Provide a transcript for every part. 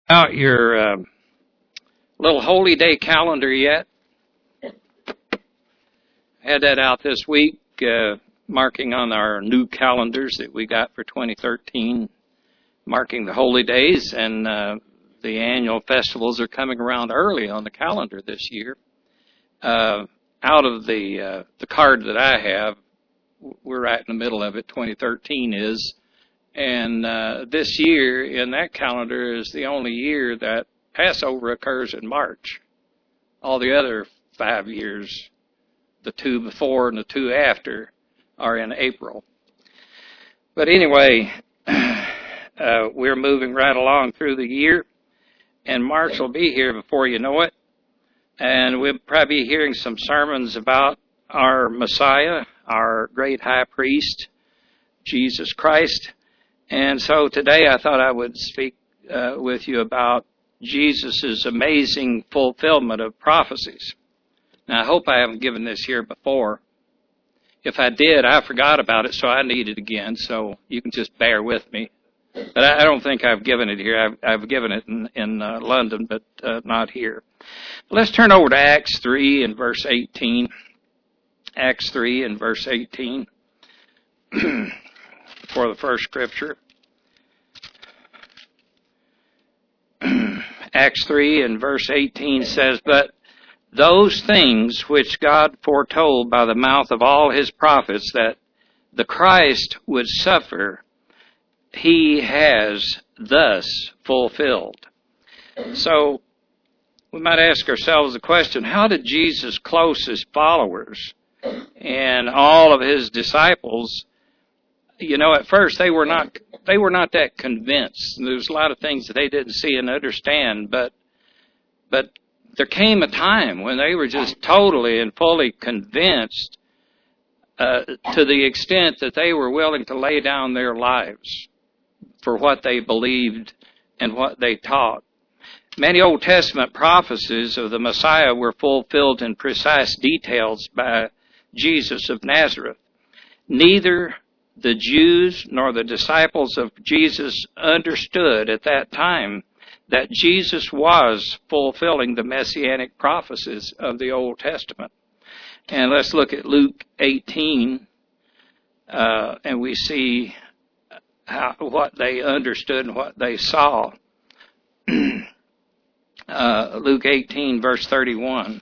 Out your little holy day calendar yet? Had that out this week, marking on our new calendars that we got for 2013, marking the holy days, and the annual festivals are coming around early on the calendar this year. Out of the card that I have, we're right in the middle of it. 2013 is. And this year in that calendar is the only year that Passover occurs in March. All the other 5 years, the 2 before and the 2 after, are in April. But anyway, we're moving right along through the year, and March will be here before you know it. And we'll probably be hearing some sermons about our Messiah, our great high priest, Jesus Christ. And so today I thought I would speak with you about Jesus' amazing fulfillment of prophecies. Now, I hope I haven't given this here before. If I did, I forgot about it, so I need it again, so you can just bear with me. But I don't think I've given it here. I've given it in London, but not here. Let's turn over to Acts 3 and verse 18. Acts 3 and verse 18. For the first scripture. Acts 3 and verse 18 says, "But those things which God foretold by the mouth of all his prophets that the Christ would suffer, he has thus fulfilled." So we might ask ourselves the question, how did Jesus' closest followers and all of his disciples, at first they were not that convinced. There's a lot of things that they didn't see and understand, but there came a time when they were just totally and fully convinced to the extent that they were willing to lay down their lives for what they believed and what they taught. Many Old Testament prophecies of the Messiah were fulfilled in precise details by Jesus of Nazareth. Neither the Jews nor the disciples of Jesus understood at that time that Jesus was fulfilling the messianic prophecies of the Old Testament. And let's look at Luke 18, and we see what they understood and what they saw. Luke 18, verse 31.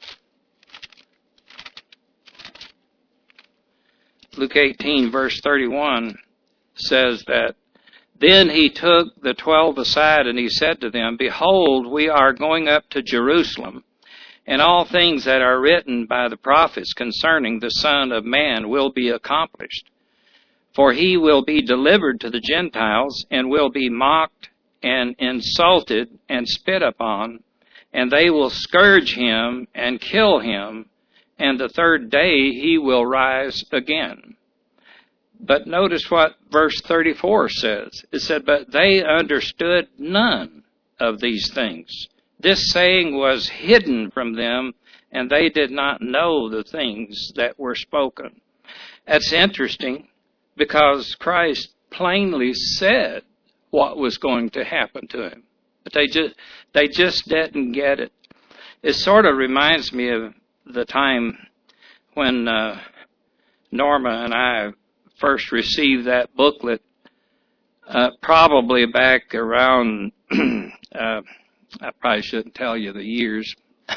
Luke 18, verse 31 says that, "Then he took the 12 aside, and he said to them, Behold, we are going up to Jerusalem, and all things that are written by the prophets concerning the Son of Man will be accomplished. For he will be delivered to the Gentiles, and will be mocked and insulted and spit upon, and they will scourge him and kill him, and the third day he will rise again." But notice what verse 34 says. It said, "But they understood none of these things. This saying was hidden from them, and they did not know the things that were spoken." That's interesting, because Christ plainly said what was going to happen to him. But they just didn't get it. It sort of reminds me of the time when Norma and I first received that booklet, probably back around, I probably shouldn't tell you the years,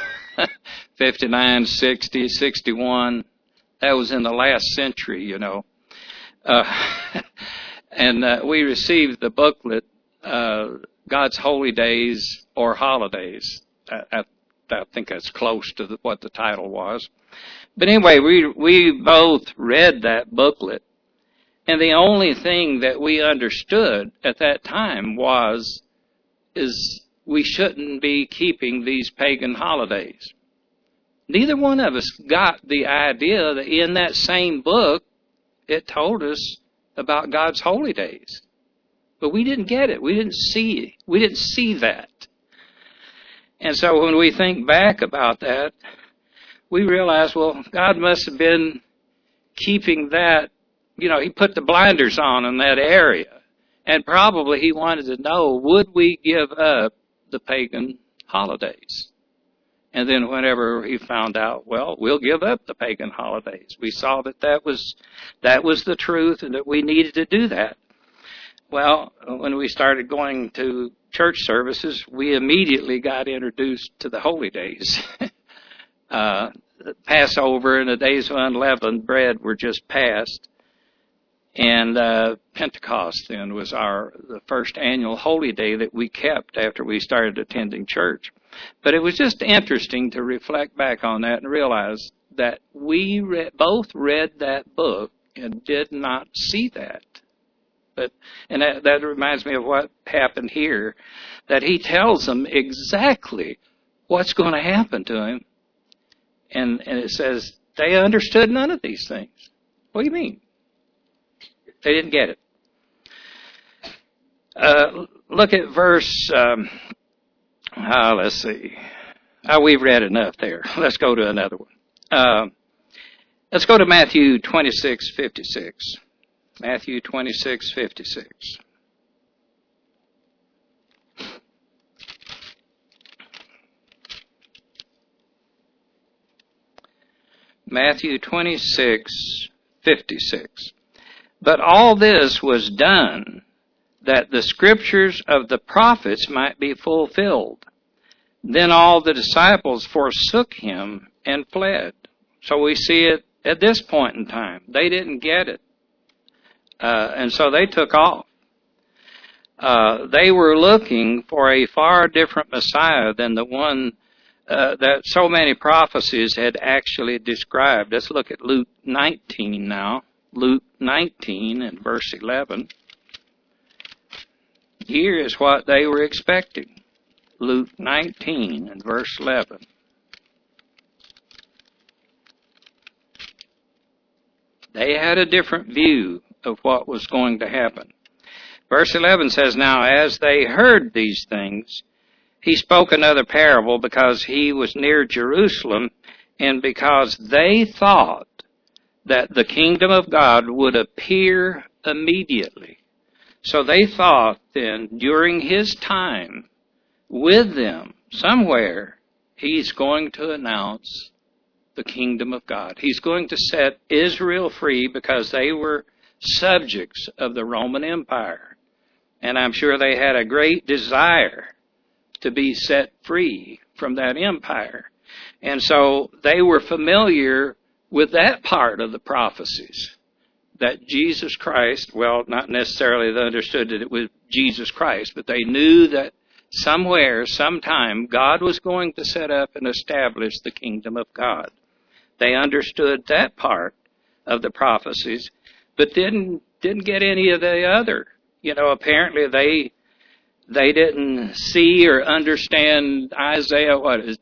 59, 60, 61. That was in the last century, And we received the booklet, God's Holy Days or Holidays. I think that's close to what the title was. But anyway, we both read that booklet, and the only thing that we understood at that time is we shouldn't be keeping these pagan holidays. Neither one of us got the idea that in that same book it told us about God's holy days. But we didn't get it. We didn't see that. And so when we think back about that, we realize, well, God must have been keeping that, he put the blinders on in that area. And probably he wanted to know, would we give up the pagan holidays? And then whenever he found out, well, we'll give up the pagan holidays. We saw that was the truth and that we needed to do that. Well, when we started going to church services, we immediately got introduced to the holy days. Passover and the days of unleavened bread were just passed. And Pentecost then was the first annual holy day that we kept after we started attending church. But it was just interesting to reflect back on that and realize that we both read that book and did not see that. And that reminds me of what happened here, that he tells them exactly what's going to happen to him. And it says, they understood none of these things. What do you mean? They didn't get it. Look at verse, let's see. We've read enough there. Let's go to another one. Let's go to Matthew 26:56. Matthew 26:56. Matthew 26:56. But all this was done that the scriptures of the prophets might be fulfilled. Then all the disciples forsook him and fled. So we see it at this point in time. They didn't get it. And so they took off. They were looking for a far different Messiah than the one that so many prophecies had actually described. Let's look at Luke 19 now. Luke 19 and verse 11. Here is what they were expecting. Luke 19 and verse 11. They had a different view of what was going to happen. Verse 11 says, Now as they heard these things, he spoke another parable because he was near Jerusalem and because they thought that the kingdom of God would appear immediately. So they thought then, during his time with them, somewhere, he's going to announce the kingdom of God. He's going to set Israel free because they were subjects of the Roman Empire. And I'm sure they had a great desire to be set free from that empire. And so they were familiar with that part of the prophecies, that Jesus Christ, well, not necessarily they understood that it was Jesus Christ, but they knew that somewhere, sometime, God was going to set up and establish the kingdom of God. They understood that part of the prophecies, but didn't get any of the other. Apparently they didn't see or understand Isaiah,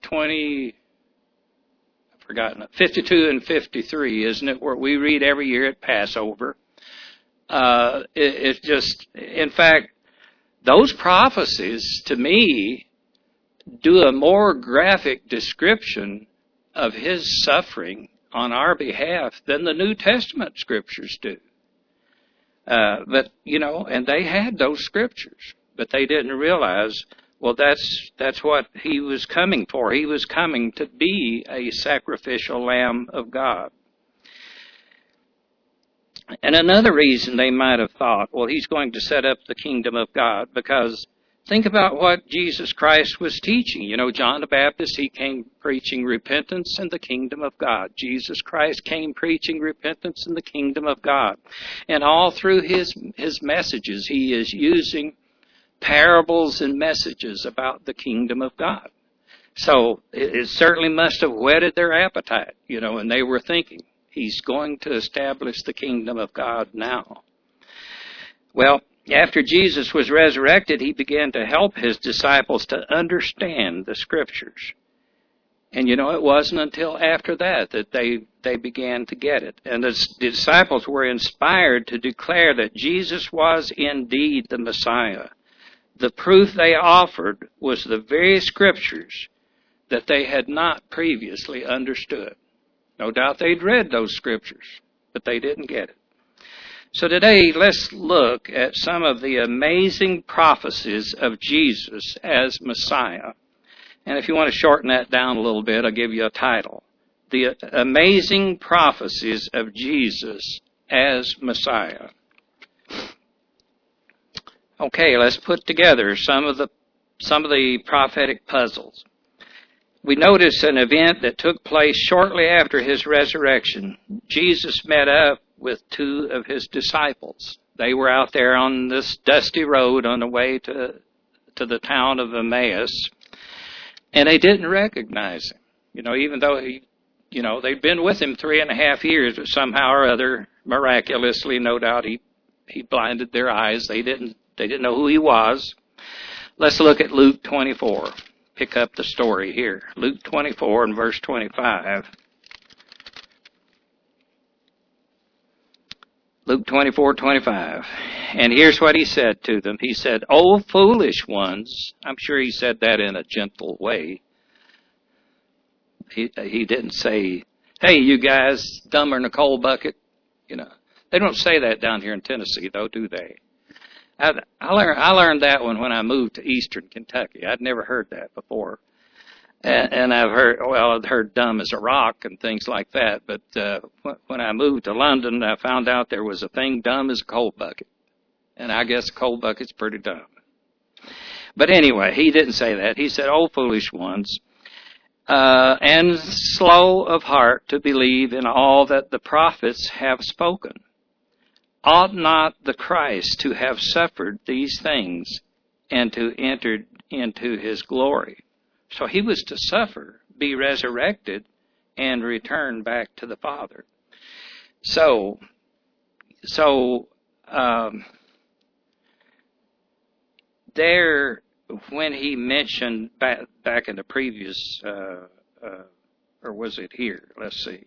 52 and 53, isn't it, where we read every year at Passover. It's just, in fact, those prophecies, to me, do a more graphic description of his suffering on our behalf than the New Testament scriptures do. And they had those scriptures, but they didn't realize, well, that's what he was coming for. He was coming to be a sacrificial Lamb of God. And another reason they might have thought, well, he's going to set up the kingdom of God, because think about what Jesus Christ was teaching. John the Baptist, he came preaching repentance and the kingdom of God. Jesus Christ came preaching repentance and the kingdom of God. And all through his messages, he is using parables and messages about the kingdom of God. So it certainly must have whetted their appetite, and they were thinking, he's going to establish the kingdom of God now. Well, after Jesus was resurrected, he began to help his disciples to understand the scriptures. And it wasn't until after that they began to get it. And the disciples were inspired to declare that Jesus was indeed the Messiah. The proof they offered was the very scriptures that they had not previously understood. No doubt they'd read those scriptures, but they didn't get it. So today, let's look at some of the amazing prophecies of Jesus as Messiah. And if you want to shorten that down a little bit, I'll give you a title. The Amazing Prophecies of Jesus as Messiah. Okay, let's put together some of the prophetic puzzles. We notice an event that took place shortly after his resurrection. Jesus met up with two of his disciples. They were out there on this dusty road on the way to the town of Emmaus, and they didn't recognize him. Even though they'd been with him 3.5 years, but somehow or other, miraculously, no doubt, he blinded their eyes. They didn't know who he was. Let's look at Luke 24. Pick up the story here. Luke 24 and verse 25. Luke 24:25. And here's what he said to them. He said, "O foolish ones." I'm sure he said that in a gentle way. He didn't say, "Hey, you guys, dumber than a coal bucket." They don't say that down here in Tennessee, though, do they? I learned that one when I moved to eastern Kentucky. I'd never heard that before. And I'd heard dumb as a rock and things like that. But when I moved to London, I found out there was a thing dumb as a coal bucket. And I guess a coal bucket's pretty dumb. But anyway, he didn't say that. He said, "O foolish ones, and slow of heart to believe in all that the prophets have spoken. Ought not the Christ to have suffered these things and to enter into his glory?" So he was to suffer, be resurrected, and return back to the Father. So there, when he mentioned back in the previous, or was it here? Let's see.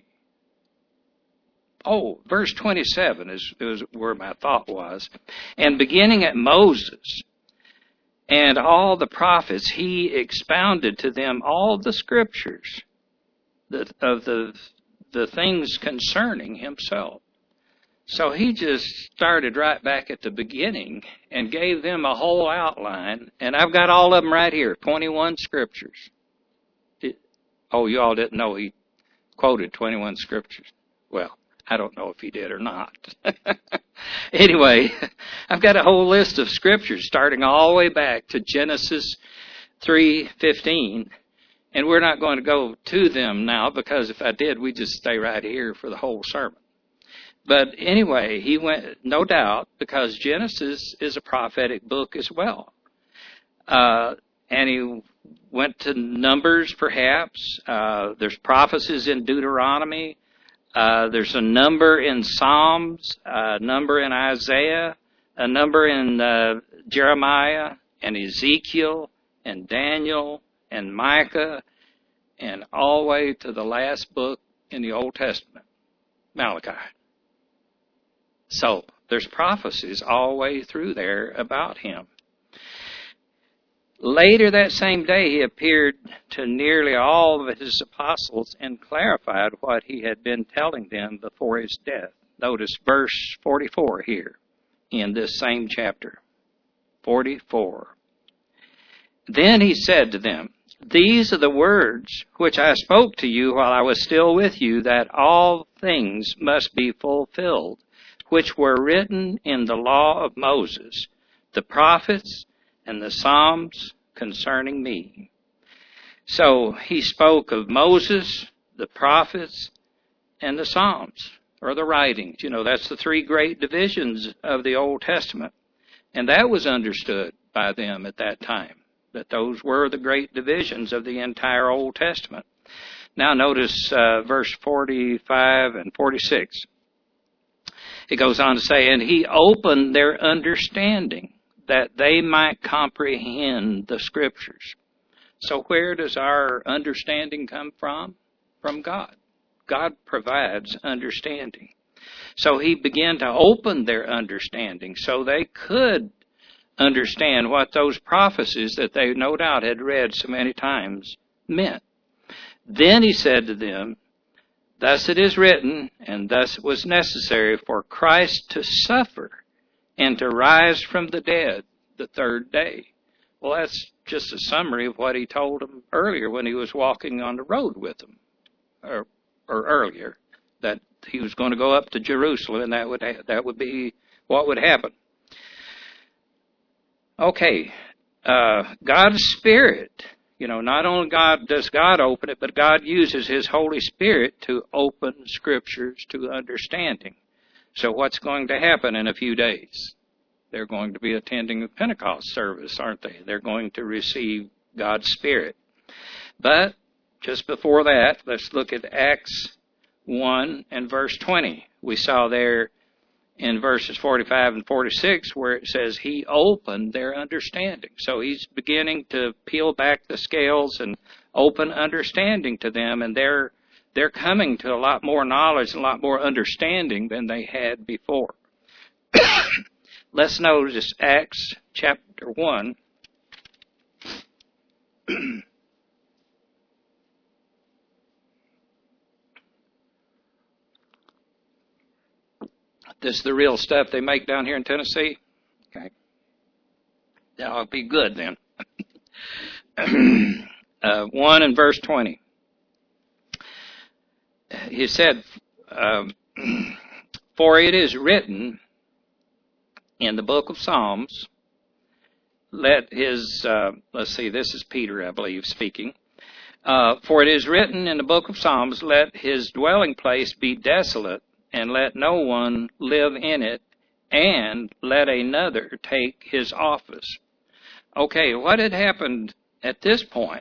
Oh, verse 27 is where my thought was. And beginning at Moses and all the prophets, he expounded to them all the scriptures of the things concerning himself. So he just started right back at the beginning and gave them a whole outline. And I've got all of them right here, 21 scriptures. You all didn't know he quoted 21 scriptures. Well, I don't know if he did or not. Anyway, I've got a whole list of scriptures starting all the way back to Genesis 3:15, and we're not going to go to them now because if I did, we'd just stay right here for the whole sermon. But anyway, he went, no doubt, because Genesis is a prophetic book as well. And he went to Numbers, perhaps. There's prophecies in Deuteronomy. There's a number in Psalms, a number in Isaiah, a number in Jeremiah and Ezekiel and Daniel and Micah, and all the way to the last book in the Old Testament, Malachi. So there's prophecies all the way through there about him. Later that same day, he appeared to nearly all of his apostles and clarified what he had been telling them before his death. Notice verse 44 here in this same chapter. 44. Then he said to them, "These are the words which I spoke to you while I was still with you, that all things must be fulfilled, which were written in the law of Moses, the prophets, and the Psalms concerning me." So he spoke of Moses, the prophets, and the Psalms, or the writings. That's the three great divisions of the Old Testament. And that was understood by them at that time, that those were the great divisions of the entire Old Testament. Now notice verse 45 and 46. It goes on to say, "And he opened their understanding, that they might comprehend the scriptures." So where does our understanding come from? From God. God provides understanding. So he began to open their understanding so they could understand what those prophecies that they no doubt had read so many times meant. Then he said to them, Thus it is written, and thus it was necessary for Christ to suffer and to rise from the dead the third day. Well, that's just a summary of what he told them earlier when he was walking on the road with them, or earlier, that he was going to go up to Jerusalem, and that would be what would happen. Okay, God's Spirit, not only does God open it, but God uses His Holy Spirit to open Scriptures to understanding. So what's going to happen in a few days? They're going to be attending a Pentecost service, aren't they? They're going to receive God's Spirit. But just before that, let's look at Acts 1 and verse 20. We saw there in verses 45 and 46 where it says He opened their understanding. So He's beginning to peel back the scales and open understanding to them, and they're coming to a lot more knowledge and a lot more understanding than they had before. Let's notice Acts chapter 1. This is the real stuff they make down here in Tennessee? Okay. That'll be good then. 1 and verse 20. He said, for it is written in the book of Psalms, this is Peter, I believe, speaking. For it is written in the book of Psalms, let his dwelling place be desolate, and let no one live in it, and let another take his office. Okay, what had happened at this point?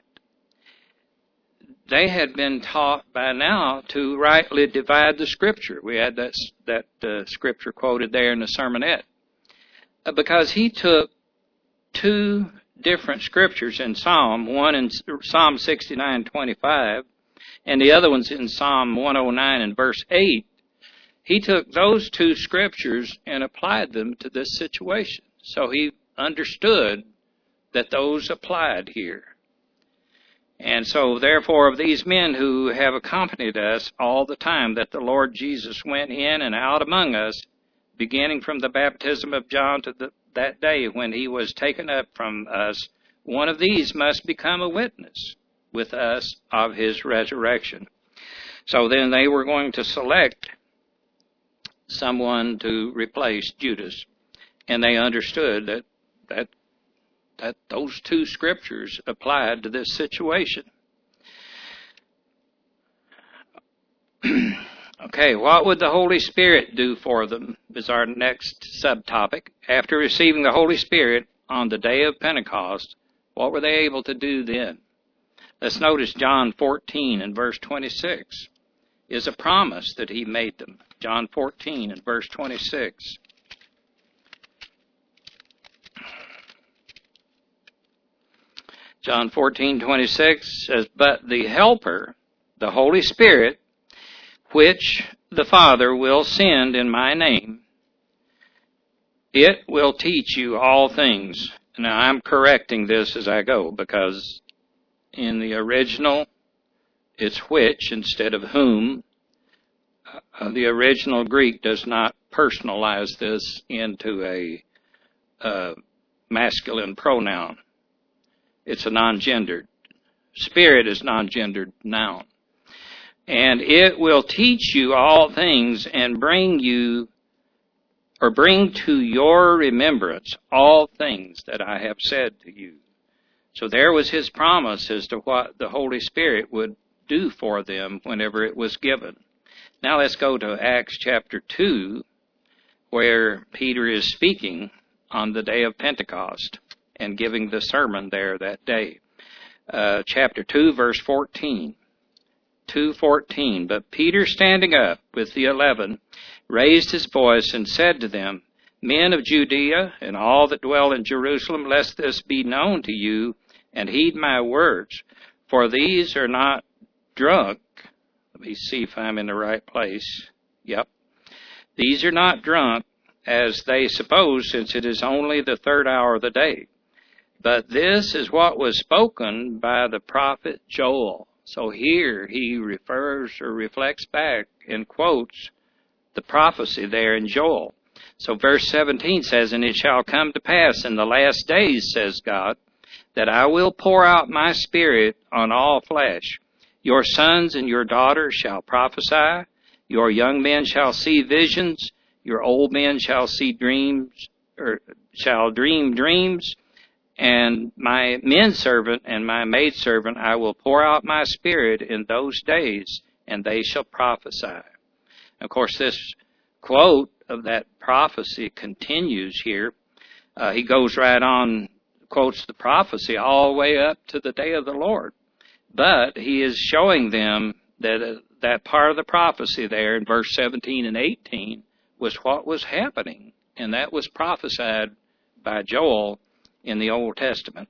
They had been taught by now to rightly divide the Scripture. We had that Scripture quoted there in the sermonette. Because he took two different Scriptures in Psalm, one in Psalm 69:25, and the other one's in Psalm 109 and verse 8. He took those two Scriptures and applied them to this situation. So he understood that those applied here. And so, therefore, of these men who have accompanied us all the time that the Lord Jesus went in and out among us, beginning from the baptism of John to that day when he was taken up from us, one of these must become a witness with us of his resurrection. So then they were going to select someone to replace Judas. And they understood that those two Scriptures applied to this situation. Okay, what would the Holy Spirit do for them is our next subtopic. After receiving the Holy Spirit on the day of Pentecost, what were they able to do then? Let's notice John 14 and verse 26 is a promise that he made them. John 14 and verse 26. John 14:26 says, but the Helper, the Holy Spirit, which the Father will send in my name, it will teach you all things. Now, I'm correcting this as I go, because in the original, it's which instead of whom. The original Greek does not personalize this into a masculine pronoun. It's a non-gendered. Spirit is non-gendered noun. And it will teach you all things and bring to your remembrance all things that I have said to you. So there was his promise as to what the Holy Spirit would do for them whenever it was given. Now let's go to Acts chapter 2, where Peter is speaking on the day of Pentecost and giving the sermon there that day. Chapter 2, verse 14. 2:14. But Peter, standing up with the 11, raised his voice and said to them, Men of Judea and all that dwell in Jerusalem, lest this be known to you, and heed my words. For these are not drunk. Let me see if I'm in the right place. Yep. These are not drunk, as they suppose, since it is only the third hour of the day. But this is what was spoken by the prophet Joel. So here he refers or reflects back and quotes the prophecy there in Joel. So verse 17 says, "And it shall come to pass in the last days, says God, that I will pour out my Spirit on all flesh. Your sons and your daughters shall prophesy. Your young men shall see visions. Your old men shall see dreams, or shall dream dreams. And my menservant and my maidservant I will pour out my Spirit in those days, and they shall prophesy." Of course, this quote of that prophecy continues here. He goes right on, quotes the prophecy all the way up to the day of the Lord. But he is showing them that that part of the prophecy there in verse 17 and 18 was what was happening, and that was prophesied by Joel in the Old Testament.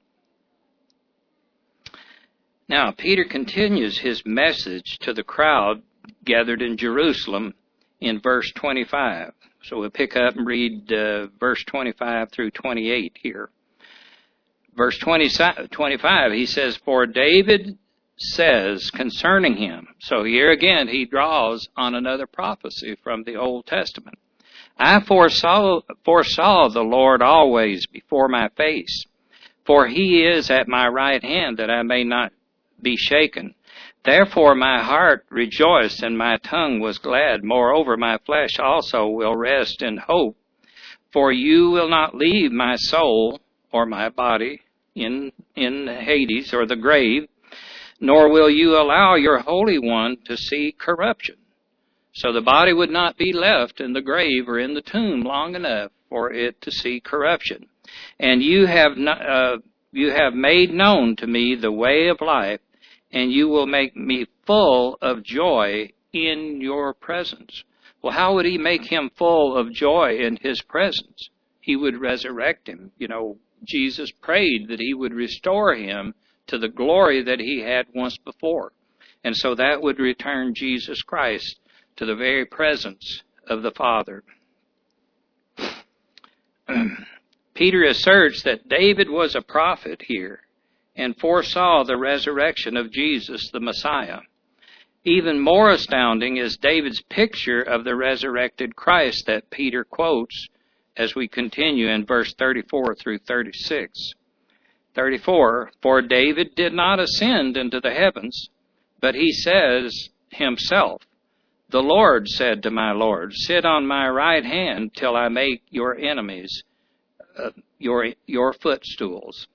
Now, Peter continues his message to the crowd gathered in Jerusalem in verse 25. So we'll pick up and read verse 25 through 28 here. Verse 25, he says, "For David says concerning him," so here again he draws on another prophecy from the Old Testament, "I foresaw the Lord always before my face, for he is at my right hand that I may not be shaken. Therefore my heart rejoiced and my tongue was glad. Moreover, my flesh also will rest in hope. For you will not leave my soul or my body in Hades or the grave, nor will you allow your Holy One to see corruption." So the body would not be left in the grave or in the tomb long enough for it to see corruption. "And you have made known to me the way of life, and you will make me full of joy in your presence." Well, how would he make him full of joy in his presence? He would resurrect him. You know, Jesus prayed that he would restore him to the glory that he had once before. And so that would return Jesus Christ to the very presence of the Father. Peter asserts that David was a prophet here and foresaw the resurrection of Jesus, the Messiah. Even more astounding is David's picture of the resurrected Christ that Peter quotes as we continue in verse 34 through 36. 34, "For David did not ascend into the heavens, but he says himself, the Lord said to my Lord, sit on my right hand till I make your enemies your footstools."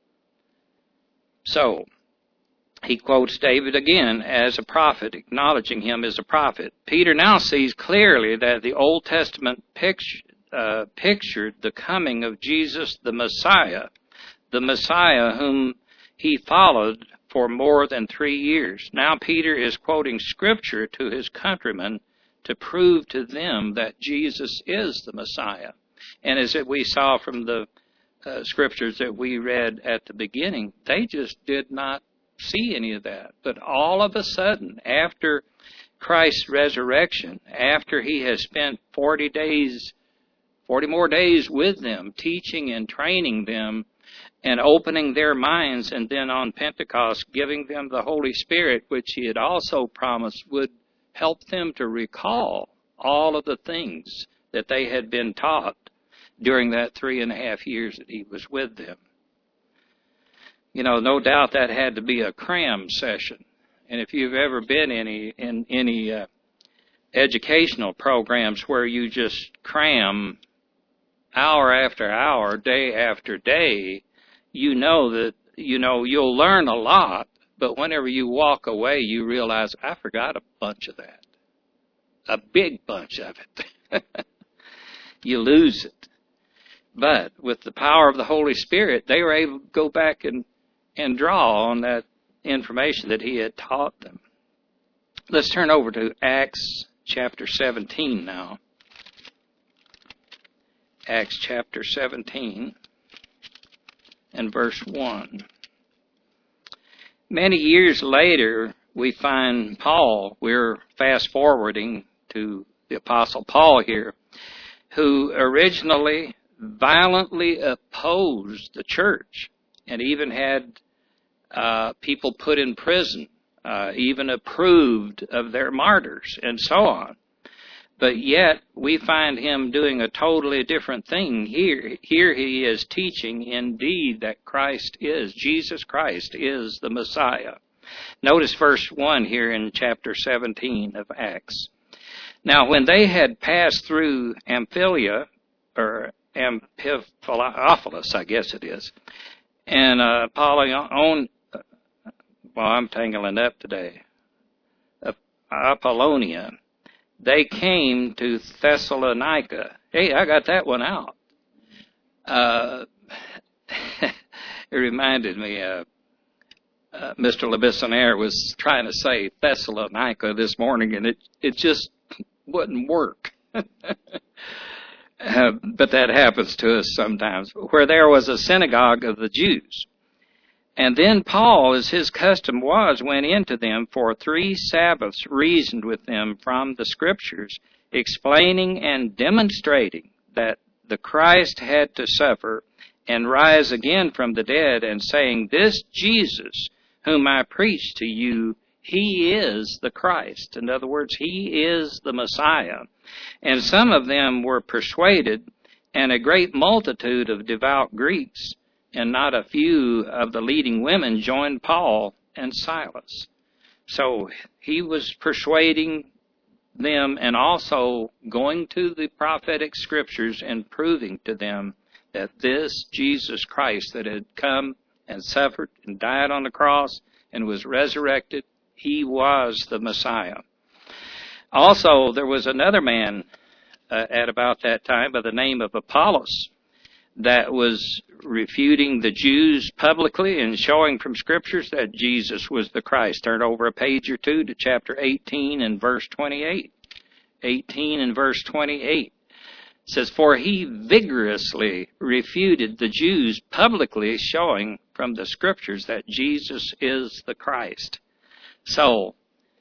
So, he quotes David again as a prophet, acknowledging him as a prophet. Peter now sees clearly that the Old Testament pictured the coming of Jesus the Messiah whom he followed for more than 3 years. Now Peter is quoting Scripture to his countrymen to prove to them that Jesus is the Messiah. And as we saw from the Scriptures that we read at the beginning, they just did not see any of that. But all of a sudden, after Christ's resurrection, after he has spent 40 more days with them, teaching and training them and opening their minds, and then on Pentecost giving them the Holy Spirit, which he had also promised would help them to recall all of the things that they had been taught during that 3.5 years that he was with them. You know, no doubt that had to be a cram session. And if you've ever been in any educational programs where you just cram hour after hour, day after day, you know that, you'll learn a lot, but whenever you walk away, you realize, I forgot a bunch of that. A big bunch of it. You lose it. But with the power of the Holy Spirit, they were able to go back and draw on that information that he had taught them. Let's turn over to Acts chapter 17 now. Acts chapter 17 and verse 1. Many years later, we find Paul, we're fast forwarding to the Apostle Paul here, who originally violently opposed the church and even had people put in prison even approved of their martyrs, and so on. But yet, we find him doing a totally different thing here. Here he is teaching indeed that Jesus Christ is the Messiah. Notice verse 1 here in chapter 17 of Acts. Now, when they had passed through Amphilia, or Amphipolis, I guess it is, and I'm tangling up today, Apollonia, they came to Thessalonica. Hey, I got that one out. It reminded me, Mr. Labissonnaire was trying to say Thessalonica this morning, and it just wouldn't work. But that happens to us sometimes. Where there was a synagogue of the Jews. And then Paul, as his custom was, went into them for 3 Sabbaths, reasoned with them from the Scriptures, explaining and demonstrating that the Christ had to suffer and rise again from the dead, and saying, this Jesus, whom I preach to you, he is the Christ. In other words, he is the Messiah. And some of them were persuaded, and a great multitude of devout Greeks, and not a few of the leading women joined Paul and Silas. So he was persuading them and also going to the prophetic scriptures and proving to them that this Jesus Christ that had come and suffered and died on the cross and was resurrected, he was the Messiah. Also, there was another man at about that time by the name of Apollos that was refuting the Jews publicly and showing from Scriptures that Jesus was the Christ. Turn over a page or two to chapter 18 and verse 28. 18 and verse 28. It says, for he vigorously refuted the Jews publicly, showing from the Scriptures that Jesus is the Christ. So,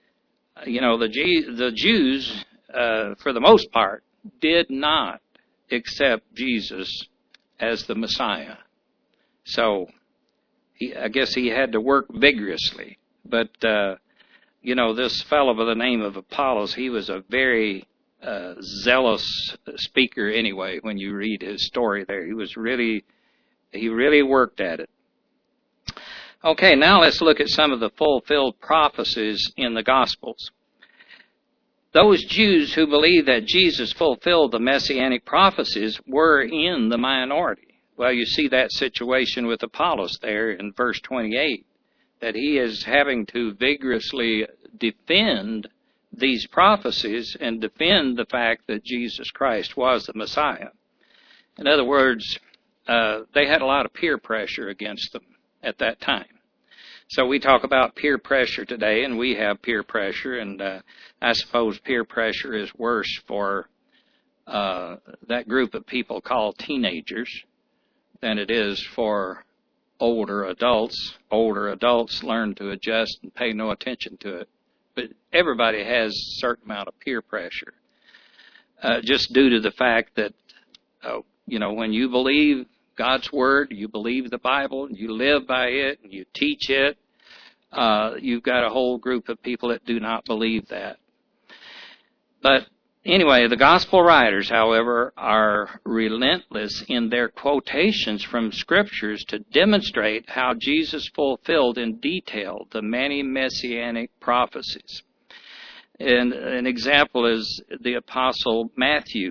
the Jews, for the most part, did not accept Jesus as the Messiah. So, I guess he had to work vigorously. But, this fellow by the name of Apollos, he was a very zealous speaker anyway. When you read his story there, he really worked at it. Okay, now let's look at some of the fulfilled prophecies in the Gospels. Those Jews who believed that Jesus fulfilled the messianic prophecies were in the minority. Well, you see that situation with Apollos there in verse 28, that he is having to vigorously defend these prophecies and defend the fact that Jesus Christ was the Messiah. In other words, they had a lot of peer pressure against them at that time. So we talk about peer pressure today, and we have peer pressure, and I suppose peer pressure is worse for that group of people called teenagers than it is for older adults. Older adults learn to adjust and pay no attention to it. But everybody has a certain amount of peer pressure, just due to the fact that, when you believe God's Word, you believe the Bible, and you live by it, and you teach it, you've got a whole group of people that do not believe that. But anyway, the Gospel writers, however, are relentless in their quotations from Scriptures to demonstrate how Jesus fulfilled in detail the many messianic prophecies. And an example is the Apostle Matthew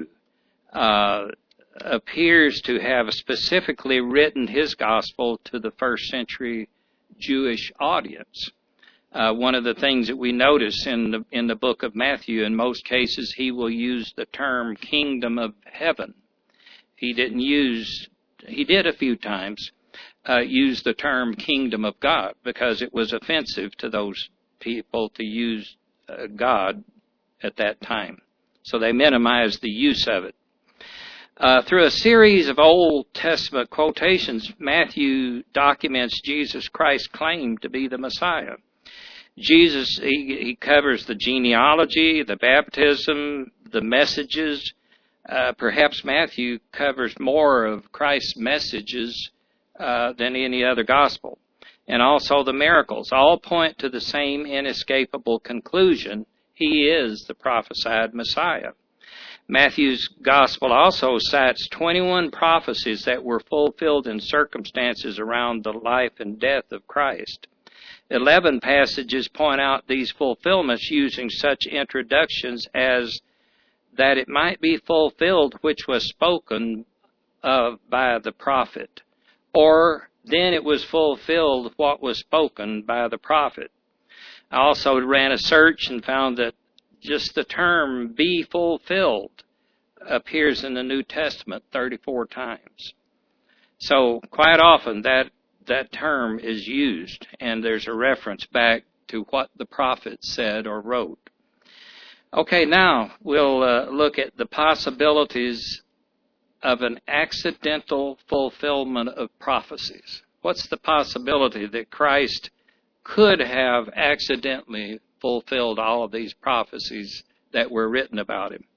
appears to have specifically written his gospel to the first century Jewish audience. One of the things that we notice in the book of Matthew, in most cases, he will use the term kingdom of heaven. He did a few times, use the term kingdom of God because it was offensive to those people to use God at that time. So they minimized the use of it. Through a series of Old Testament quotations, Matthew documents Jesus Christ's claim to be the Messiah. Jesus, he covers the genealogy, the baptism, the messages. Perhaps Matthew covers more of Christ's messages than any other gospel. and also the miracles all point to the same inescapable conclusion: he is the prophesied Messiah. Matthew's gospel also cites 21 prophecies that were fulfilled in circumstances around the life and death of Christ. 11 passages point out these fulfillments using such introductions as that it might be fulfilled which was spoken of by the prophet, or then it was fulfilled what was spoken by the prophet. I also ran a search and found that just the term "be fulfilled" appears in the New Testament 34 times. So quite often that term is used, and there's a reference back to what the prophet said or wrote. Okay, now we'll look at the possibilities of an accidental fulfillment of prophecies. What's the possibility that Christ could have accidentally fulfilled all of these prophecies that were written about him?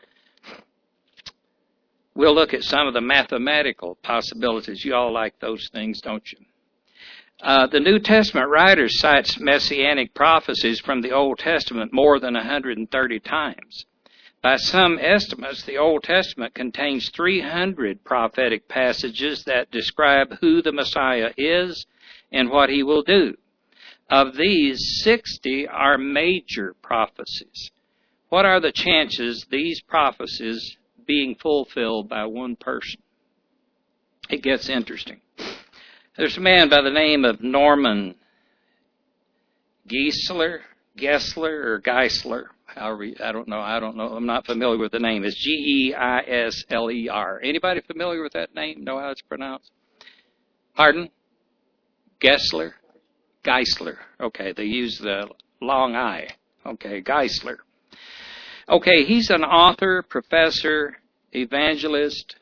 We'll look at some of the mathematical possibilities. You all like those things, don't you? The New Testament writers cite messianic prophecies from the Old Testament more than 130 times. By some estimates, the Old Testament contains 300 prophetic passages that describe who the Messiah is and what he will do. Of these, 60 are major prophecies. What are the chances these prophecies being fulfilled by one person? It gets interesting. There's a man by the name of Norman Geisler, or Geisler. However, I don't know. I'm not familiar with the name. It's Geisler. Anybody familiar with that name? Know how it's pronounced? Pardon? Geisler? Geisler. Okay, they use the long I. Okay, Geisler. Okay, he's an author, professor, evangelist,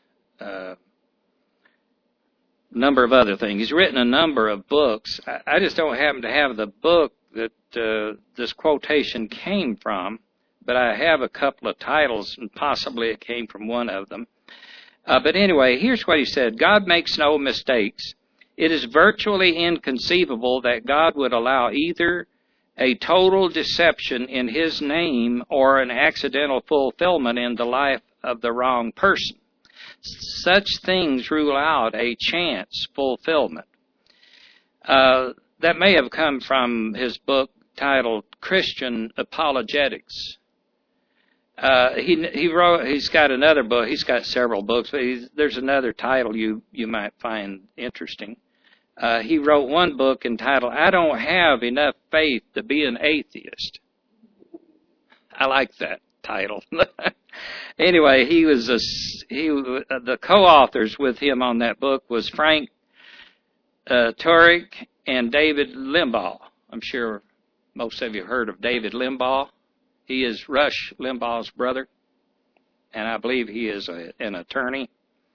number of other things. He's written a number of books. I just don't happen to have the book that this quotation came from, but I have a couple of titles, and possibly it came from one of them. But anyway, here's what he said. God makes no mistakes. It is virtually inconceivable that God would allow either a total deception in his name or an accidental fulfillment in the life of the wrong person. Such things rule out a chance fulfillment. That may have come from his book titled Christian Apologetics. He's got another book. He's got several books, but there's another title you might find interesting. He wrote one book entitled, "I Don't Have Enough Faith to Be an Atheist." I like that title. Anyway, the co-authors with him on that book was Frank Turek and David Limbaugh. I'm sure most of you heard of David Limbaugh. He is Rush Limbaugh's brother, and I believe he is an attorney.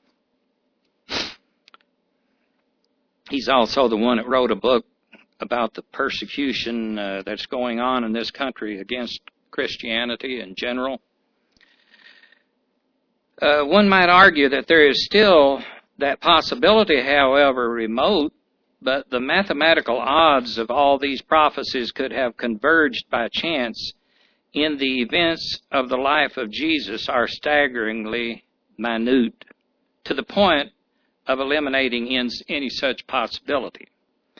He's also the one that wrote a book about the persecution that's going on in this country against Christianity in general. One might argue that there is still that possibility, however remote, but the mathematical odds of all these prophecies could have converged by chance in the events of the life of Jesus are staggeringly minute, to the point of eliminating any such possibility.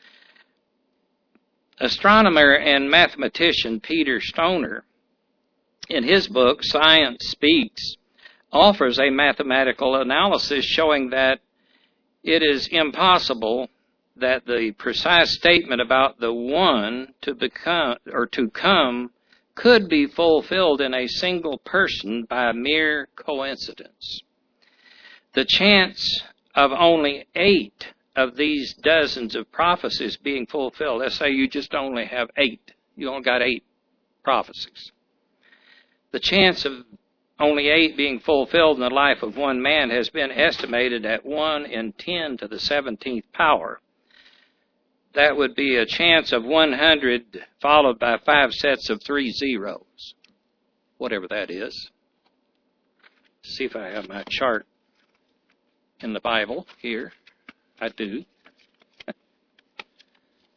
Astronomer and mathematician Peter Stoner, in his book Science Speaks, offers a mathematical analysis showing that it is impossible that the precise statement about the one to become or to come could be fulfilled in a single person by mere coincidence. The chance of only 8 of these dozens of prophecies being fulfilled, let's say you just only have 8, you only got 8 prophecies. The chance of only 8 being fulfilled in the life of one man has been estimated at 1 in 10 to the 17th power. That would be a chance of 100 followed by 5 sets of 3 zeros, whatever that is. See if I have my chart in the Bible here. I do.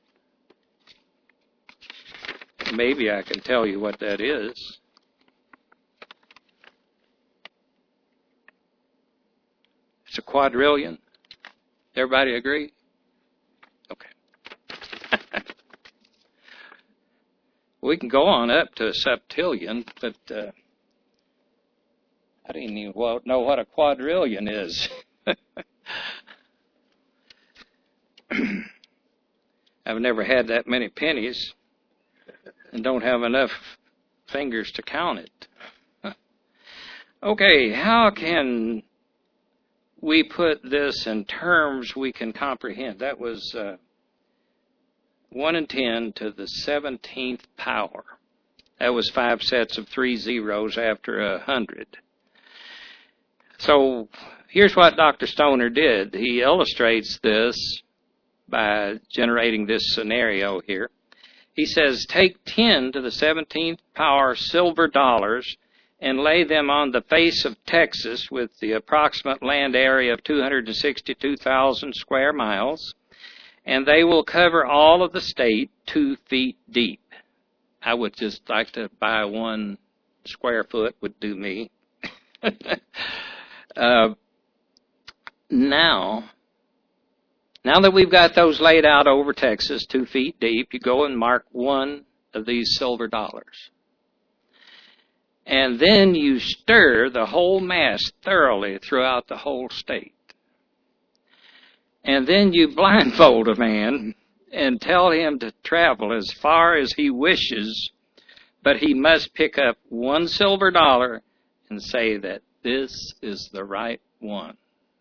Maybe I can tell you what that is. It's a quadrillion. Everybody agree? Okay. We can go on up to a septillion, but I didn't even know what a quadrillion is. I've never had that many pennies and don't have enough fingers to count it. Okay, how can we put this in terms we can comprehend? That was 1 in 10 to the 17th power. That was 5 sets of 3 zeros after 100. So here's what Dr. Stoner did. He illustrates this by generating this scenario here. He says, take 10 to the 17th power silver dollars and lay them on the face of Texas with the approximate land area of 262,000 square miles, and they will cover all of the state 2 feet deep. I would just like to buy 1 square foot would do me. Now that we've got those laid out over Texas 2 feet deep, you go and mark 1 of these silver dollars. And then you stir the whole mass thoroughly throughout the whole state. And then you blindfold a man and tell him to travel as far as he wishes, but he must pick up 1 silver dollar and say that this is the right one.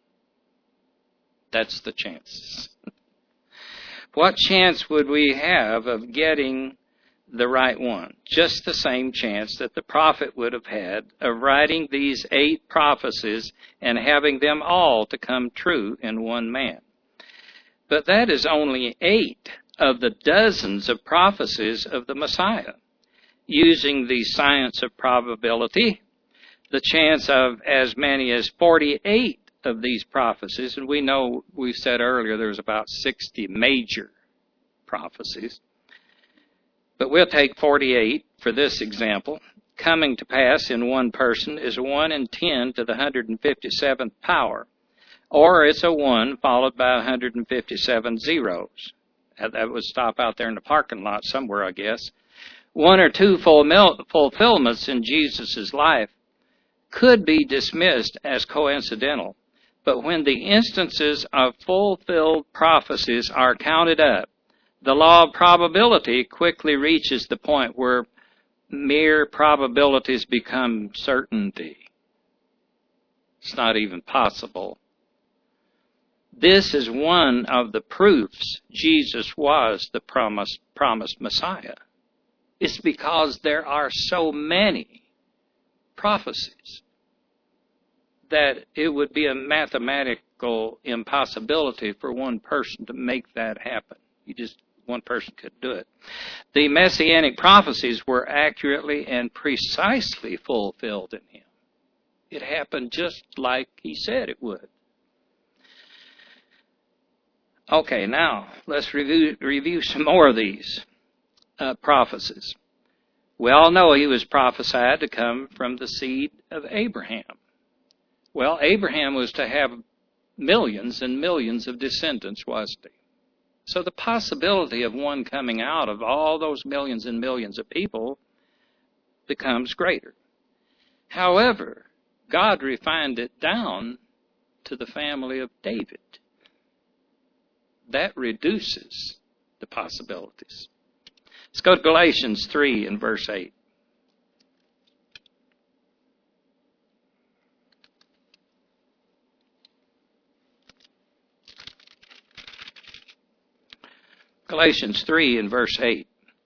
That's the chances. What chance would we have of getting the right one? Just the same chance that the prophet would have had of writing these 8 prophecies and having them all to come true in one man. But that is only 8 of the dozens of prophecies of the Messiah. Using the science of probability, the chance of as many as 48 of these prophecies, and we know, we said earlier, there's about 60 major prophecies, but we'll take 48 for this example. Coming to pass in one person is 1 in 10 to the 157th power, or it's a 1 followed by 157 zeros. That would stop out there in the parking lot somewhere, I guess. 1 or 2 fulfillments in Jesus' life could be dismissed as coincidental. But when the instances of fulfilled prophecies are counted up, the law of probability quickly reaches the point where mere probabilities become certainty. It's not even possible. This is one of the proofs Jesus was the promised Messiah. It's because there are so many prophecies that it would be a mathematical impossibility for one person to make that happen. One person could do it. The Messianic prophecies were accurately and precisely fulfilled in him. It happened just like he said it would. Okay, now let's review some more of these prophecies. We all know he was prophesied to come from the seed of Abraham. Well, Abraham was to have millions and millions of descendants, wasn't he? So the possibility of one coming out of all those millions and millions of people becomes greater. However, God refined it down to the family of David. That reduces the possibilities. Let's go to Galatians 3 and verse 8. Galatians 3 and verse 8.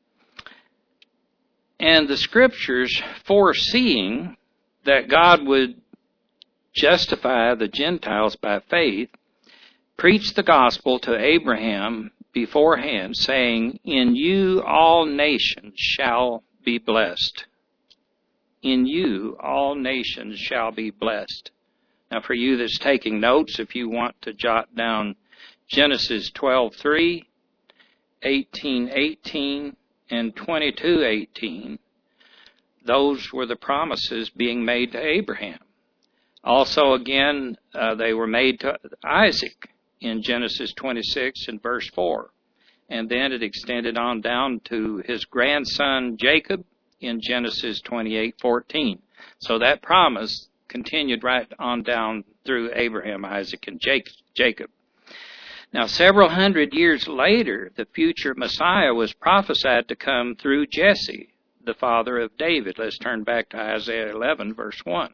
And the Scriptures, foreseeing that God would justify the Gentiles by faith, preached the gospel to Abraham beforehand, saying, in you all nations shall be blessed. In you all nations shall be blessed. Now for you that's taking notes, if you want to jot down Genesis 12:3, 18:18, and 22:18, those were the promises being made to Abraham. Also, again, they were made to Isaac in Genesis 26 and verse 4. And then it extended on down to his grandson Jacob in Genesis 28:14. So that promise continued right on down through Abraham, Isaac, and Jacob. Now, several hundred years later, the future Messiah was prophesied to come through Jesse, the father of David. Let's turn back to Isaiah 11, verse 1.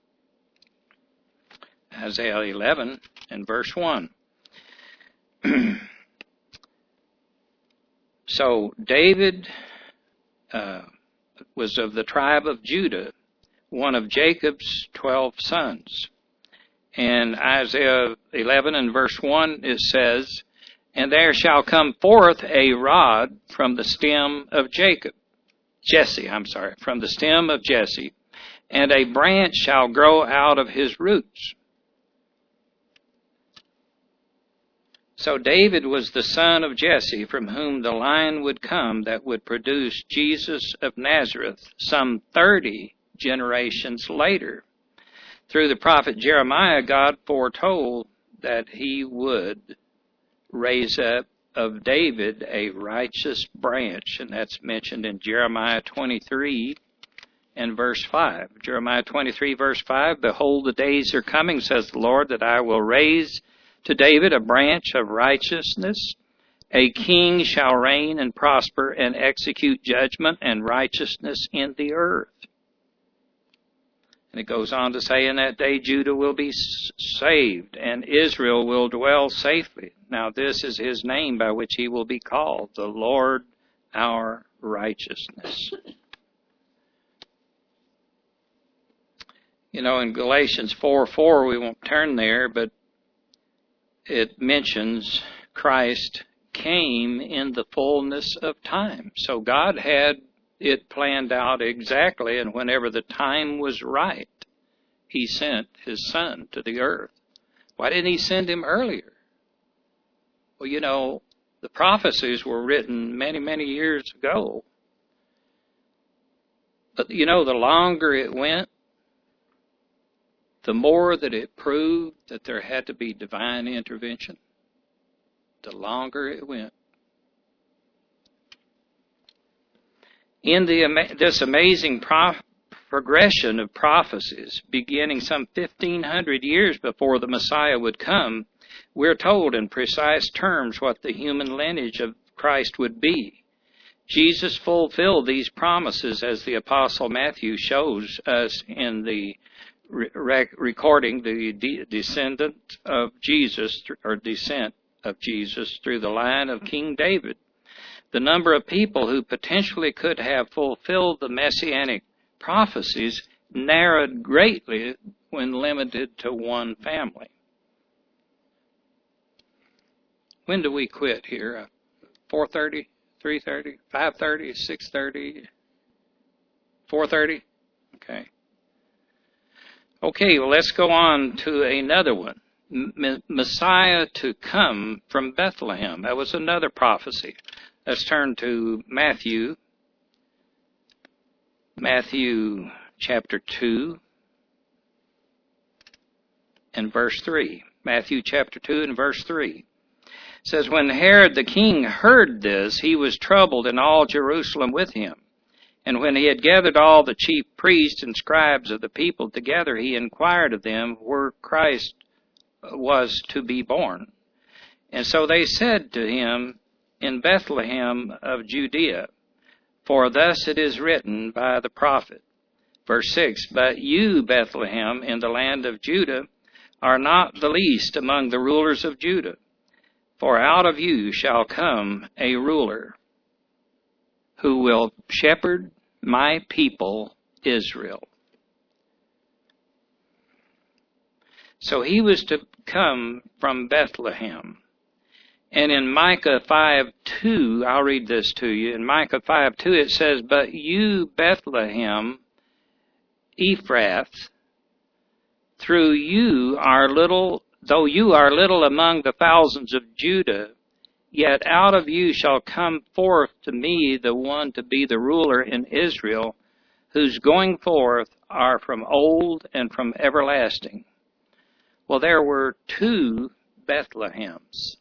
Isaiah 11 and verse 1. So David was of the tribe of Judah, one of Jacob's 12 sons. And Isaiah 11 and verse 1, it says, "And there shall come forth a rod from the stem of from the stem of Jesse, and a branch shall grow out of his roots." So David was the son of Jesse, from whom the line would come that would produce Jesus of Nazareth some 30 generations later. Through the prophet Jeremiah, God foretold that he would raise up of David a righteous branch, and that's mentioned in Jeremiah 23 and verse 5. Jeremiah 23, verse 5, "Behold, the days are coming, says the Lord, that I will raise to David a branch of righteousness. A king shall reign and prosper and execute judgment and righteousness in the earth." And it goes on to say, "In that day Judah will be saved, and Israel will dwell safely. Now this is his name by which he will be called, the Lord our righteousness." You know, in Galatians 4:4, we won't turn there, but it mentions Christ came in the fullness of time. So God had it planned out exactly, and whenever the time was right, he sent his son to the earth. Why didn't he send him earlier? Well, you know, the prophecies were written many, many years ago. But, you know, the longer it went, the more that it proved that there had to be divine intervention. The longer it went. In this amazing progression of prophecies, beginning some 1,500 years before the Messiah would come, we're told in precise terms what the human lineage of Christ would be. Jesus fulfilled these promises, as the Apostle Matthew shows us in the recording the descent of Jesus through the line of King David. The number of people who potentially could have fulfilled the messianic prophecies narrowed greatly when limited to one family. When do we quit here? 4:30, 3:30, 5:30, 6:30, 4:30? Okay. Okay, well, let's go on to another one. Messiah to come from Bethlehem. That was another prophecy. Let's turn to Matthew chapter 2 and verse 3. Matthew chapter 2 and verse 3. It says, "When Herod the king heard this, he was troubled, and all Jerusalem with him. And when he had gathered all the chief priests and scribes of the people together, he inquired of them where Christ was to be born. And so they said to him, In Bethlehem of Judea, for thus it is written by the prophet." Verse 6, "But you, Bethlehem, in the land of Judah, are not the least among the rulers of Judah. For out of you shall come a ruler who will shepherd my people Israel." So he was to come from Bethlehem. And in Micah 5:2, I'll read this to you. In Micah 5:2 it says, "But you, Bethlehem, Ephrath, though you are little among the thousands of Judah, Yet out of you shall come forth to me the one to be the ruler in Israel, whose going forth are from old and from everlasting. Well, there were two Bethlehems.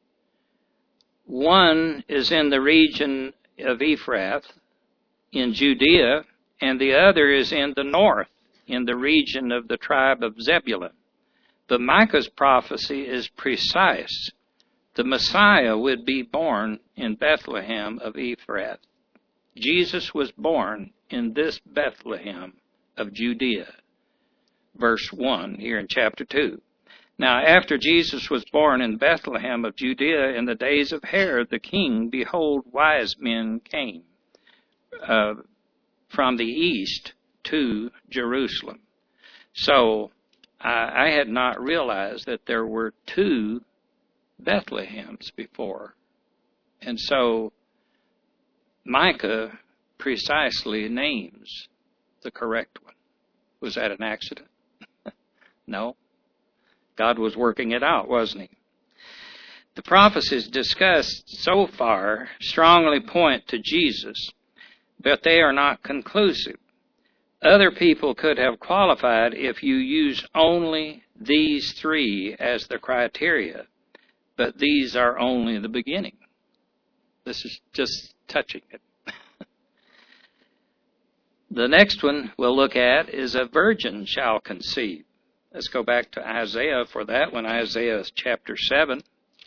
One is in the region of Ephrath in Judea, and the other is in the north, in the region of the tribe of Zebulun. But Micah's prophecy is precise. The Messiah would be born in Bethlehem of Ephrath. Jesus was born in this Bethlehem of Judea. Verse 1 here in chapter 2. Now after Jesus was born in Bethlehem of Judea in the days of Herod the king, behold, wise men came from the east to Jerusalem. So I had not realized that there were two Bethlehems before. And so Micah precisely names the correct one. Was that an accident? No. God was working it out, wasn't he? The prophecies discussed so far strongly point to Jesus, but they are not conclusive. Other people could have qualified if you use only these three as the criteria, but these are only the beginning. This is just touching it. The next one we'll look at is a virgin shall conceive. Let's go back to Isaiah for that one, Isaiah chapter 7.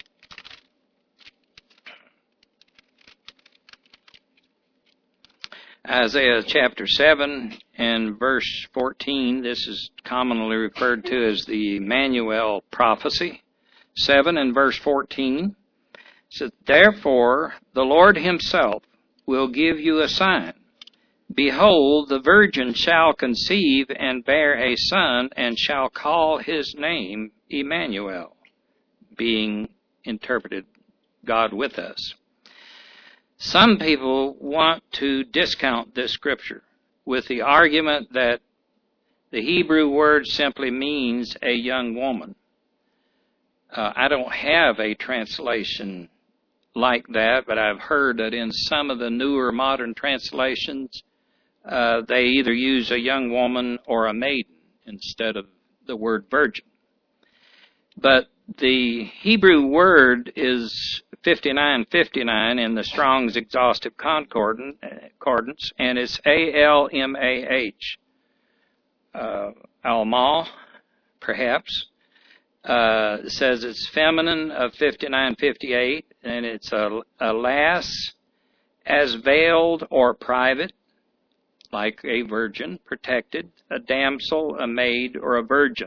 Isaiah chapter 7 and verse 14, this is commonly referred to as the Emmanuel prophecy. 7 and verse 14 says, therefore the Lord himself will give you a sign. Behold, the virgin shall conceive and bear a son, and shall call his name Emmanuel, being interpreted God with us. Some people want to discount this scripture with the argument that the Hebrew word simply means a young woman. I don't have a translation like that, but I've heard that in some of the newer modern translations, they either use a young woman or a maiden instead of the word virgin. But the Hebrew word is 5959 in the Strong's Exhaustive Concordance, and it's A-L-M-A-H. Almah, perhaps. Says it's feminine of 5958, and it's a lass as veiled or private, like a virgin, protected, a damsel, a maid, or a virgin.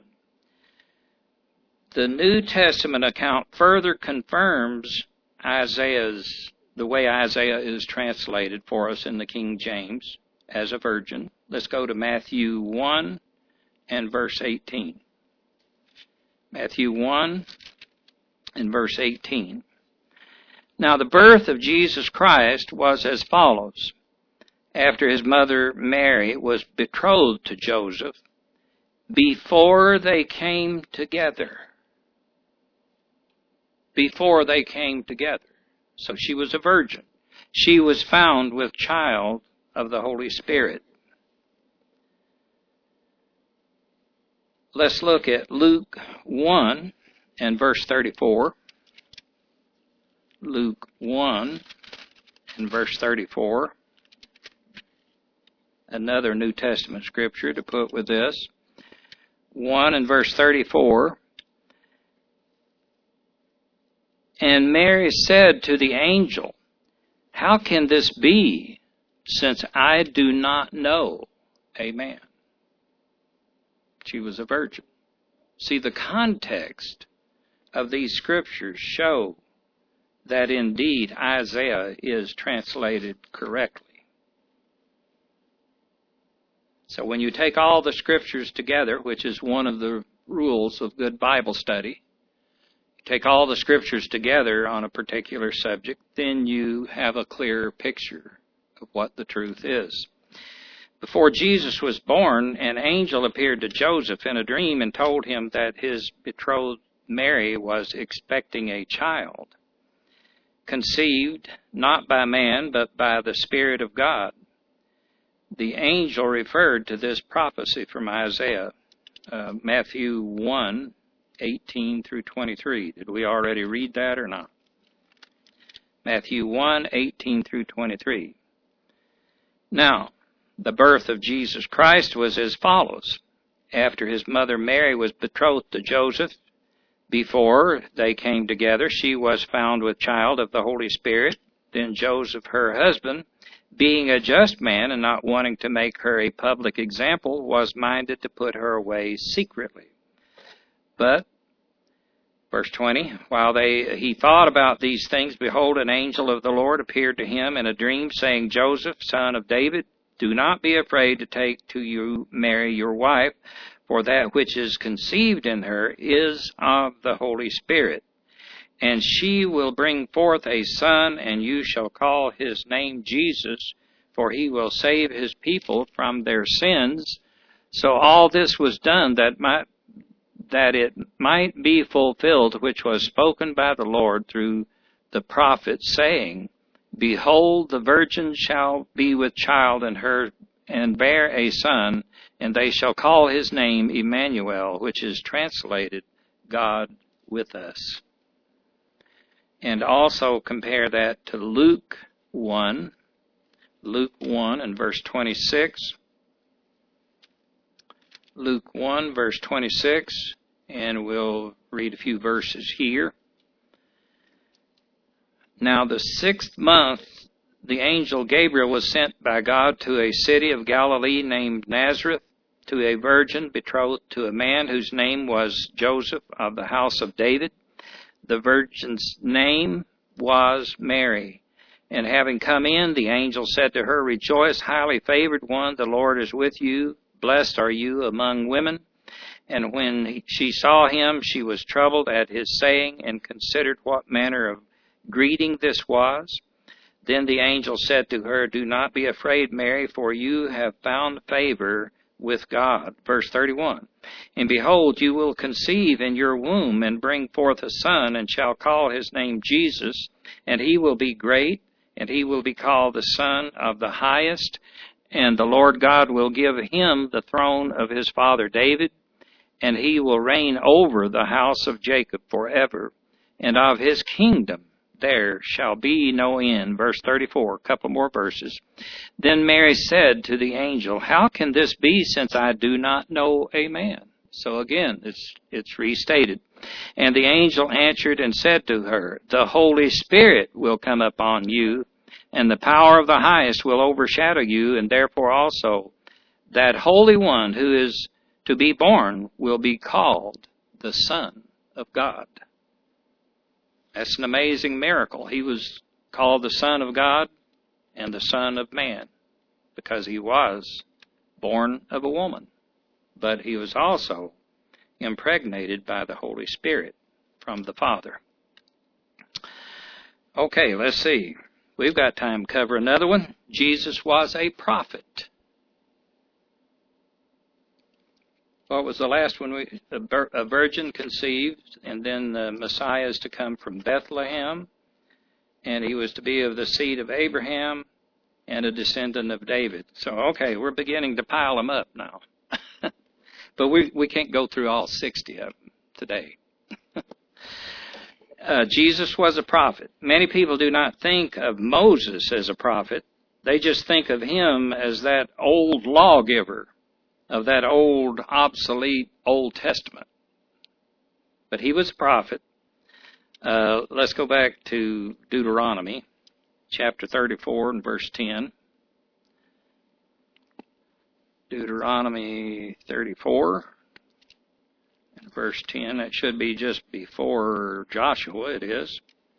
The New Testament account further confirms the way Isaiah is translated for us in the King James as a virgin. Let's go to Matthew 1 and verse 18. Matthew 1 and verse 18. Now the birth of Jesus Christ was as follows. After his mother Mary was betrothed to Joseph, before they came together. Before they came together. So she was a virgin. She was found with child of the Holy Spirit. Let's look at Luke 1 and verse 34. Luke 1 and verse 34. Another New Testament scripture to put with this. 1 and verse 34. And Mary said to the angel, how can this be, since I do not know a man? She was a virgin. See, the context of these scriptures show that indeed Isaiah is translated correctly. So when you take all the scriptures together, which is one of the rules of good Bible study, take all the scriptures together on a particular subject, then you have a clearer picture of what the truth is. Before Jesus was born, an angel appeared to Joseph in a dream and told him that his betrothed Mary was expecting a child. conceived not by man, but by the Spirit of God. The angel referred to this prophecy from Isaiah, Matthew 1, 18 through 23. Did we already read that or not? Matthew 1, 18 through 23. Now, the birth of Jesus Christ was as follows. After his mother Mary was betrothed to Joseph, before they came together, she was found with child of the Holy Spirit. Then Joseph, her husband, being a just man and not wanting to make her a public example, was minded to put her away secretly. But, verse 20, while he thought about these things, behold, an angel of the Lord appeared to him in a dream, saying, Joseph, son of David, do not be afraid to take to you Mary your wife, for that which is conceived in her is of the Holy Spirit. And she will bring forth a son, and you shall call his name Jesus, for he will save his people from their sins. So all this was done that it might be fulfilled, which was spoken by the Lord through the prophet, saying, Behold, the virgin shall be with child and bear a son, and they shall call his name Emmanuel, which is translated, God with us. And also compare that to Luke 1 and verse 26. Luke 1, verse 26, and we'll read a few verses here. Now the 6th month, the angel Gabriel was sent by God to a city of Galilee named Nazareth, to a virgin betrothed to a man whose name was Joseph of the house of David. The virgin's name was Mary. And having come in, the angel said to her, Rejoice, highly favored one, the Lord is with you. Blessed are you among women. And when she saw him, she was troubled at his saying, and considered what manner of greeting this was. Then the angel said to her, Do not be afraid, Mary, for you have found favor with God. Verse 31. And behold, you will conceive in your womb and bring forth a son, and shall call his name Jesus, and he will be great, and he will be called the Son of the Highest, and the Lord God will give him the throne of his father David, and he will reign over the house of Jacob forever, and of his kingdom there shall be no end. Verse 34, a couple more verses. Then Mary said to the angel, How can this be, since I do not know a man? So again, it's restated. And the angel answered and said to her, The Holy Spirit will come upon you, and the power of the highest will overshadow you, and therefore also that Holy One who is to be born will be called the Son of God. That's an amazing miracle. He was called the Son of God and the Son of Man because he was born of a woman. But he was also impregnated by the Holy Spirit from the Father. Okay, let's see. We've got time to cover another one. Jesus was a prophet. What was the last one? A virgin conceived, and then the Messiah is to come from Bethlehem, and he was to be of the seed of Abraham and a descendant of David. So, okay, we're beginning to pile them up now. But we can't go through all 60 of them today. Jesus was a prophet. Many people do not think of Moses as a prophet. They just think of him as that old lawgiver of that old, obsolete Old Testament. But he was a prophet. Let's go back to Deuteronomy, chapter 34 and verse 10. Deuteronomy 34 and verse 10. That should be just before Joshua, it is.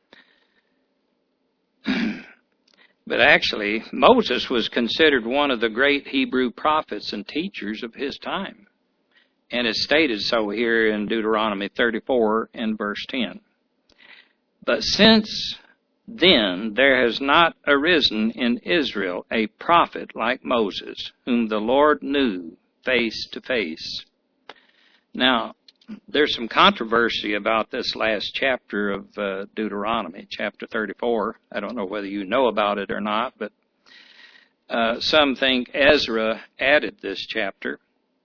But actually, Moses was considered one of the great Hebrew prophets and teachers of his time. And it's stated so here in Deuteronomy 34 and verse 10. But since then there has not arisen in Israel a prophet like Moses, whom the Lord knew face to face. Now, there's some controversy about this last chapter of Deuteronomy, chapter 34. I don't know whether you know about it or not, but some think Ezra added this chapter.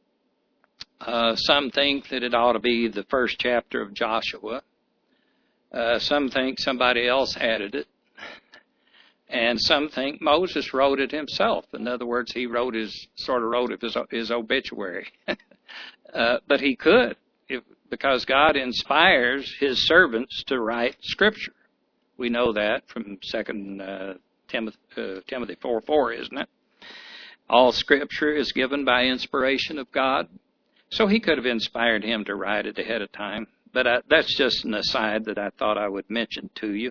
Some think that it ought to be the first chapter of Joshua. Some think somebody else added it. And some think Moses wrote it himself. In other words, he wrote his obituary. But he could, because God inspires his servants to write Scripture. We know that from 2 Timothy 4:4, isn't it? All Scripture is given by inspiration of God. So he could have inspired him to write it ahead of time. But that's just an aside that I thought I would mention to you.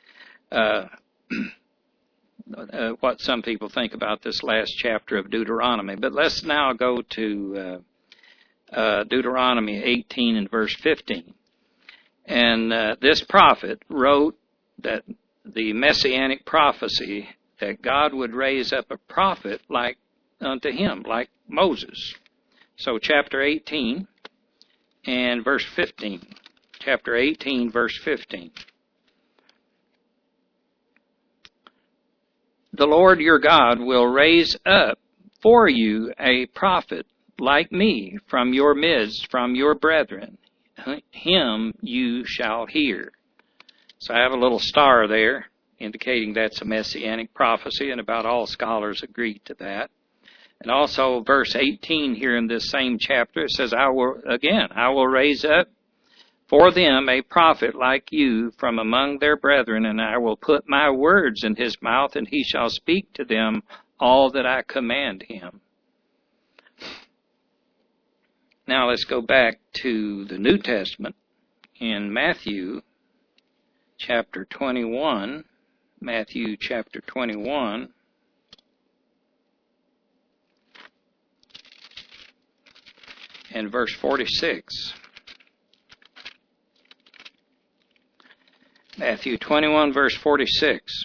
What some people think about this last chapter of Deuteronomy. But let's now go to Deuteronomy 18 and verse 15. And this prophet wrote that the messianic prophecy that God would raise up a prophet like unto him, like Moses. So chapter 18 and verse 15. Chapter 18, verse 15. The Lord your God will raise up for you a prophet like me from your midst, from your brethren. Him you shall hear. So I have a little star there indicating that's a messianic prophecy, and about all scholars agree to that. And also verse 18 here in this same chapter, it says, I will raise up for them a prophet like you from among their brethren, and I will put my words in his mouth, and he shall speak to them all that I command him. Now let's go back to the New Testament in Matthew chapter 21. Matthew chapter 21. And verse 46. Matthew 21, verse 46.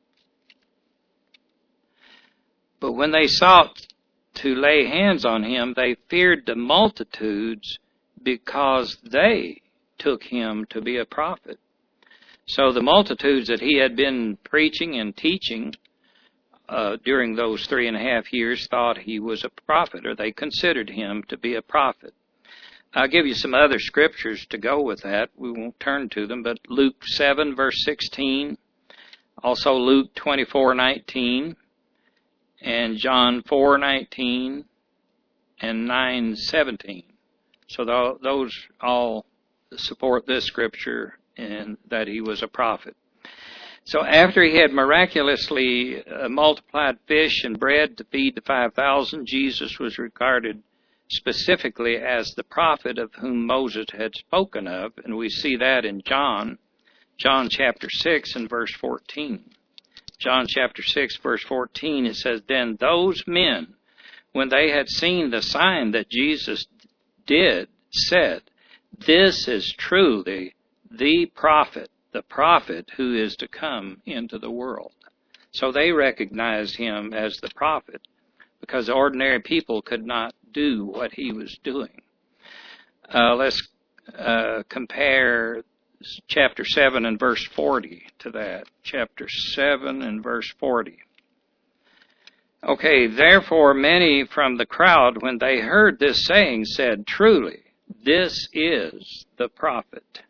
But when they sought to lay hands on him, they feared the multitudes because they took him to be a prophet. So the multitudes that he had been preaching and teaching during those 3.5 years thought he was a prophet, or they considered him to be a prophet. I'll give you some other scriptures to go with that. We won't turn to them, but Luke 7, verse 16, also Luke 24:19, and John 4:19, and 9:17. So those all support this scripture and that he was a prophet. So after he had miraculously multiplied fish and bread to feed the 5,000, Jesus was regarded specifically as the prophet of whom Moses had spoken of, and we see that in John chapter 6 and verse 14. John chapter 6, verse 14, it says, Then those men, when they had seen the sign that Jesus did, said, This is truly the prophet who is to come into the world. So they recognized him as the prophet because ordinary people could not do what he was doing. Let's compare chapter 7 and verse 40 to that. Chapter 7 and verse 40. Okay, therefore many from the crowd, when they heard this saying, said, Truly, this is the prophet.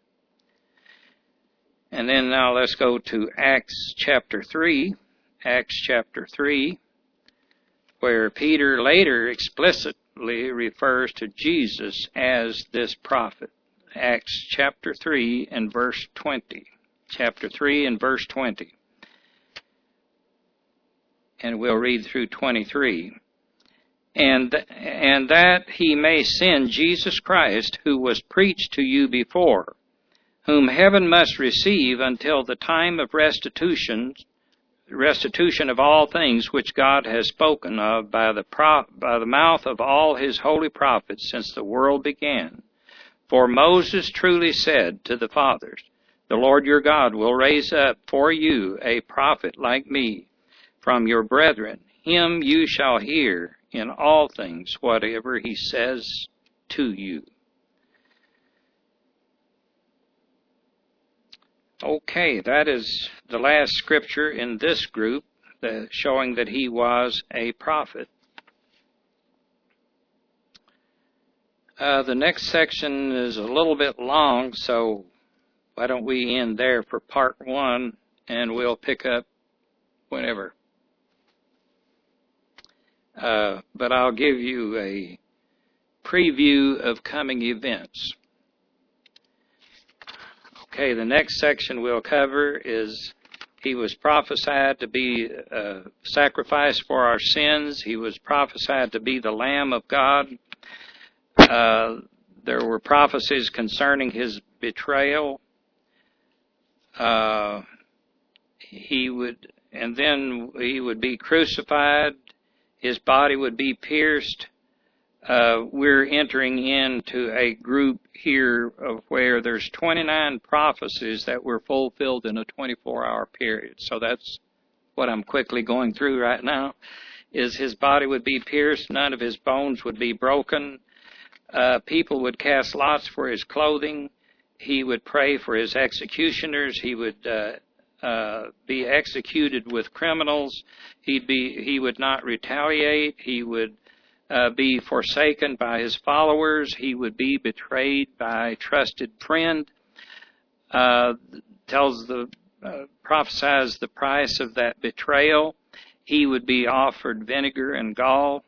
And then now let's go to Acts chapter 3. Acts chapter 3, where Peter later explicitly refers to Jesus as this prophet. Acts chapter 3 and verse 20. Chapter 3 and verse 20. And we'll read through 23. And that he may send Jesus Christ, who was preached to you before, whom heaven must receive until the time of restitution of all things which God has spoken of by the mouth of all his holy prophets since the world began. For Moses truly said to the fathers, The Lord your God will raise up for you a prophet like me from your brethren. Him you shall hear in all things whatever he says to you. Okay, that is the last scripture in this group, showing that he was a prophet. The next section is a little bit long, so why don't we end there for part 1, and we'll pick up whenever. But I'll give you a preview of coming events. Okay, the next section we'll cover is he was prophesied to be a sacrifice for our sins. He was prophesied to be the Lamb of God. There were prophecies concerning his betrayal. He would be crucified. His body would be pierced. We're entering into a group here of where there's 29 prophecies that were fulfilled in a 24-hour period. So that's what I'm quickly going through right now, is his body would be pierced, none of his bones would be broken. People would cast lots for his clothing. He would pray for his executioners. He would be executed with criminals. He would not retaliate. He would be forsaken by his followers. He would be betrayed by a trusted friend. Prophesies the price of that betrayal. He would be offered vinegar and gall.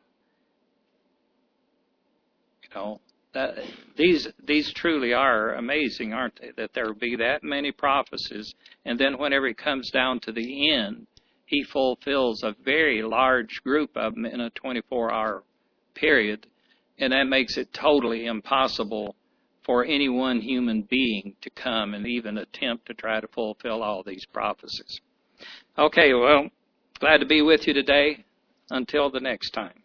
These truly are amazing, aren't they? That there will be that many prophecies, and then whenever it comes down to the end, he fulfills a very large group of them in a 24-hour period, and that makes it totally impossible for any one human being to come and even attempt to try to fulfill all these prophecies. Okay, well, glad to be with you today. Until the next time.